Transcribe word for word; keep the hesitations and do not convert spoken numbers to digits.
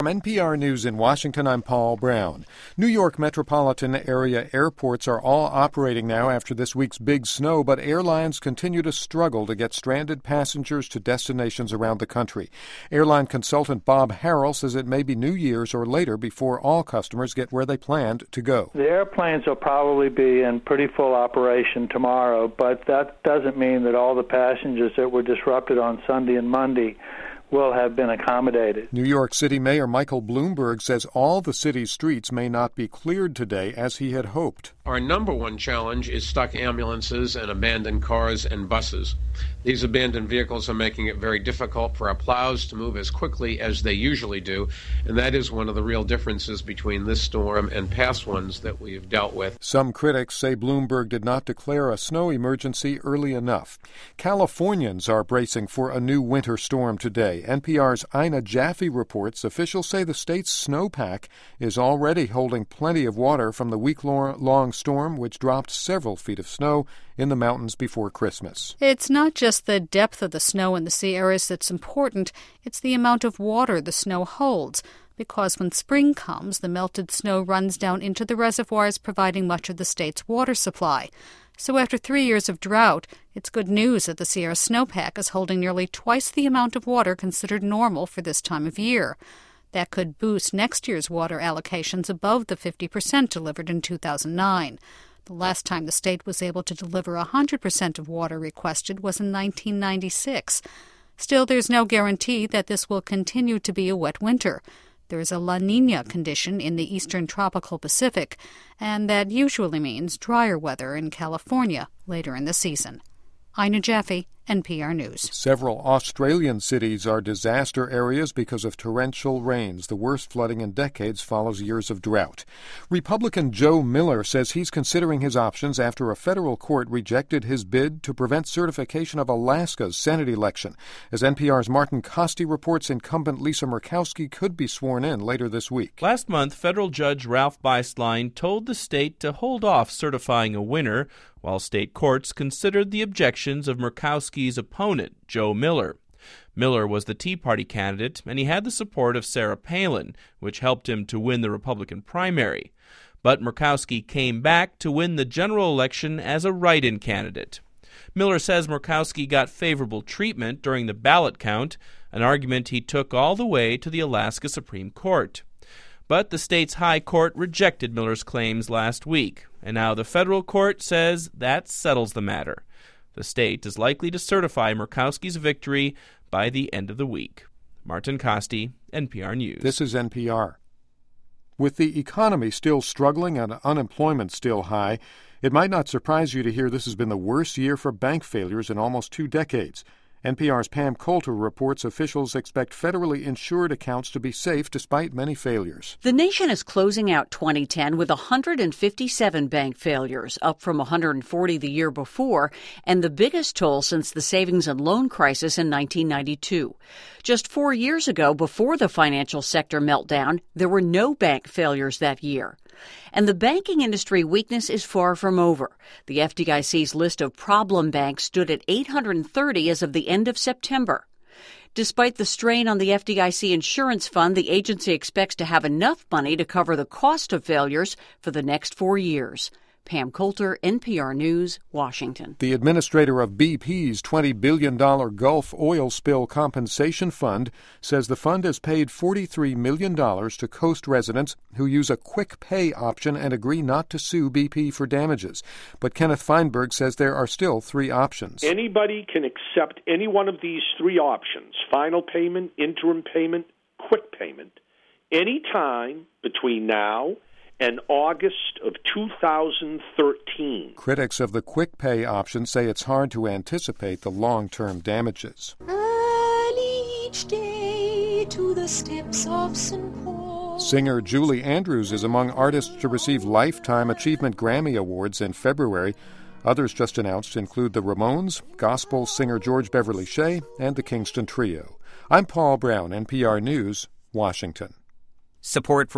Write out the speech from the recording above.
From N P R News in Washington, I'm Paul Brown. New York metropolitan area airports are all operating now after this week's big snow, but airlines continue to struggle to get stranded passengers to destinations around the country. Airline consultant Bob Harrell says it may be New Year's or later before all customers get where they planned to go. The airplanes will probably be in pretty full operation tomorrow, but that doesn't mean that all the passengers that were disrupted on Sunday and Monday will have been accommodated. New York City Mayor Michael Bloomberg says all the city's streets may not be cleared today as he had hoped. Our number one challenge is stuck ambulances and abandoned cars and buses. These abandoned vehicles are making it very difficult for our plows to move as quickly as they usually do, and that is one of the real differences between this storm and past ones that we've dealt with. Some critics say Bloomberg did not declare a snow emergency early enough. Californians are bracing for a new winter storm today. N P R's Ina Jaffe reports officials say the state's snowpack is already holding plenty of water from the week-long storm, which dropped several feet of snow in the mountains before Christmas. It's not just the depth of the snow in the Sierras that's important, it's the amount of water the snow holds, because when spring comes, the melted snow runs down into the reservoirs, providing much of the state's water supply. So after three years of drought, it's good news that the Sierra snowpack is holding nearly twice the amount of water considered normal for this time of year. That could boost next year's water allocations above the fifty percent delivered in two thousand nine. The last time the state was able to deliver one hundred percent of water requested was in nineteen ninety-six. Still, there's no guarantee that this will continue to be a wet winter. There is a La Niña condition in the eastern tropical Pacific, and that usually means drier weather in California later in the season. Ina Jaffe, N P R News. Several Australian cities are disaster areas because of torrential rains. The worst flooding in decades follows years of drought. Republican Joe Miller says he's considering his options after a federal court rejected his bid to prevent certification of Alaska's Senate election. As N P R's Martin Costi reports, incumbent Lisa Murkowski could be sworn in later this week. Last month, federal judge Ralph Beislein told the state to hold off certifying a winner while state courts considered the objections of Murkowski's opponent, Joe Miller. Miller was the Tea Party candidate, and he had the support of Sarah Palin, which helped him to win the Republican primary. But Murkowski came back to win the general election as a write-in candidate. Miller says Murkowski got favorable treatment during the ballot count, an argument he took all the way to the Alaska Supreme Court. But the state's high court rejected Miller's claims last week, and now the federal court says that settles the matter. The state is likely to certify Murkowski's victory by the end of the week. Martin Costi, N P R News. This is N P R. With the economy still struggling and unemployment still high, it might not surprise you to hear this has been the worst year for bank failures in almost two decades. N P R's Pam Coulter reports officials expect federally insured accounts to be safe despite many failures. The nation is closing out twenty ten with one hundred fifty-seven bank failures, up from one hundred forty the year before, and the biggest toll since the savings and loan crisis in nineteen ninety-two. Just four years ago, before the financial sector meltdown, there were no bank failures that year. And the banking industry weakness is far from over. The F D I C's list of problem banks stood at eight hundred thirty as of the end of September. Despite the strain on the F D I C insurance fund, the agency expects to have enough money to cover the cost of failures for the next four years. Pam Coulter, N P R News, Washington. The administrator of B P's twenty billion dollars Gulf oil spill compensation fund says the fund has paid forty-three million dollars to Coast residents who use a quick pay option and agree not to sue B P for damages. But Kenneth Feinberg says there are still three options. Anybody can accept any one of these three options: final payment, interim payment, quick payment, any time between now and August of two thousand thirteen. Critics of the quick pay option say it's hard to anticipate the long-term damages. Early each day to the steps of Saint Paul. Singer Julie Andrews is among artists to receive Lifetime Achievement Grammy Awards in February. Others just announced include the Ramones, gospel singer George Beverly Shea, and the Kingston Trio. I'm Paul Brown, N P R News, Washington. Support for